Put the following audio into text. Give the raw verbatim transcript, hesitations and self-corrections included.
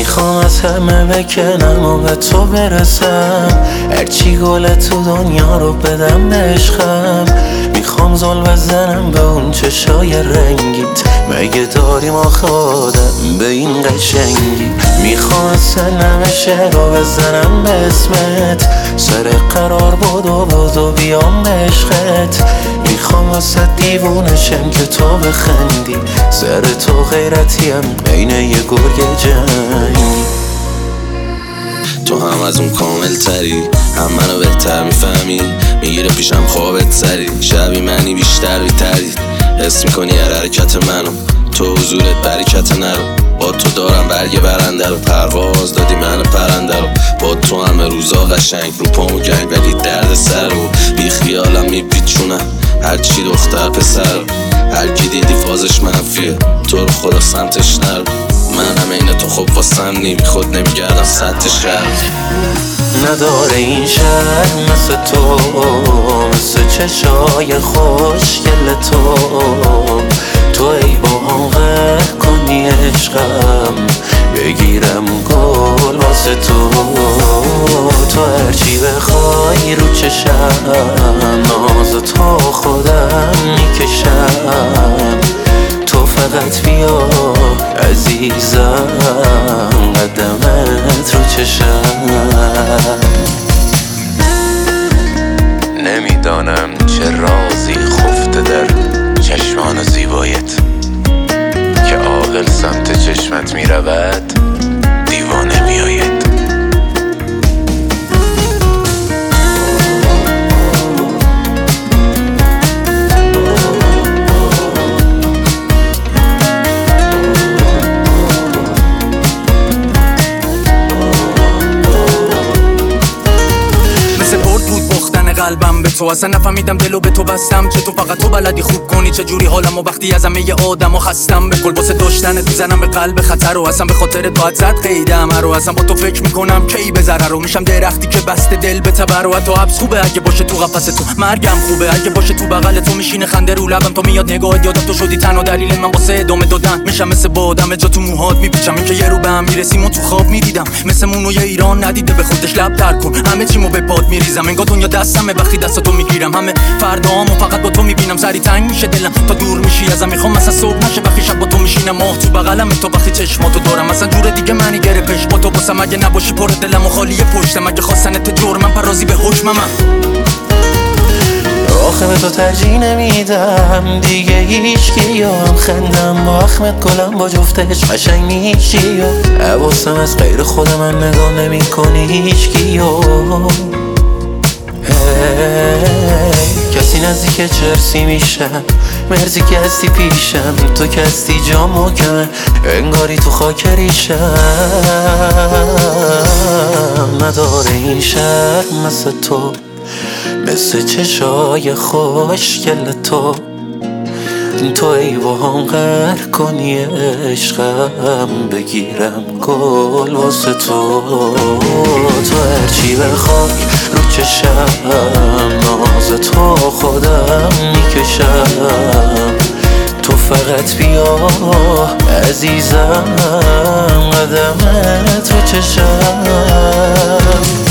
میخوام از همه بکنم و به تو برسم، هرچی گل تو دنیا رو بدم به عشقم. میخوام زل بزنم به اون چشای رنگیت، مگه داریم آخه آدم به این قشنگی. میخوام اصلا شعر رو بزنم به اسمت، سر قرار بدو بدو بیام به عشقت. میخوام واسه دیوونشم که تو بخندی، سر تو غیرتیم بین یه گرگ جنگی. تو هم از اون کامل تری، هم منو بهتر میفهمی، میگیره پیشم خوابت سری. شبی منی بیشتر بیتری، حس میکنی هر حرکت منو، تو حضورت برکت نرو. با تو دارم برگ برنده رو، پرواز دادی من پرنده رو. با تو همه روزا قشنگ، رو پامو گنگ ولی درد سر رو. بی خیالم میپیچونم هرچی دختر پسر، هر کی دیدی فازش منفیه، تو رو خدا سمتش نرو. منم اینه تو خوب واسم نیمی، خود نمیگردم سطحش خرد. نداره این شهر مثل تو، مثل چشای خوشگل تو. تو ای با هم غر کنی عشقم، بگیرم گل واسه تو. تو هرچی بخوای رو چشم، ناز تو خودم میکشم. تو فقط بیا عزیزم، قدمت رو چشم. نمیدانم چه رازی خفته در چشمان زیبایت، که عاقل سمت چشمت میرود دیوانه میآید. قلبم به تو اصلا نفهمیدم، دلو به تو بستم، چه تو فقط تو بلدی خوب کنی چه جوری حالمو وقتی از همه آدمو خستم. به کل واسه داشتنت میزنم به قلب خطر رو، اصلا به خاطر تو زد قیدم رو. اصلا با تو فکر میکنم کی به ضرر رو، میشم درختی که بسته دل به تبر و تو حبس خوبه اگه باشه تو قفس تو، مرگم خوبه اگه باشه تو بغل تو. میشینه خنده رو لبم تو میاد نگاهت، یادم تو شدی تنها دلیل من واسه ادامه دادن. میشم مثل بادم جا تو موهات میپیچم، این که یه رو به هم میرسیم و تو خواب میدیدم. مثل مونوی ایران ندیده به خودش لب تر کن، همه چیمو به پات میریزم، انگار دنیا دستمه وقتی دست تو میگیرم. همه فردامو فقط با تو میبینم، سری تنگ میشه دلم تا دور میشی ازم. میخوام مثلا صبح نشه وقتی شب با تو میشینم، ماه تو بغلم تو وقتی چشماتو دارم. مثلا جور دیگه منی گره پیش با تو باسم، اگه نباشی پر دلم و خالی پشتم. اگه خواستنت جور من پرازی به حکمم. آخه به تو ترجیح نمیدم دیگه هیچ کیم، خندم با اخمت گلم با جفتش قشنگ نیستی. حواسم از غیر خود من نگاه نمی کنی هیچ کیو. کسی نزدیک چرسی میشم، مرزی که هستی پیشم، تو که هستی جا محکمه انگاری تو خاک ریشم. نداره این شهر مثل تو، مثل چشای خوشگل تو. تو ای با هم غر کنی عشقم، بگیرم گل واسه تو. تو هرچی بخوای رو چشم، ناز تو خودم میکشم. تو فقط بیا عزیزم، قدمت رو چشم.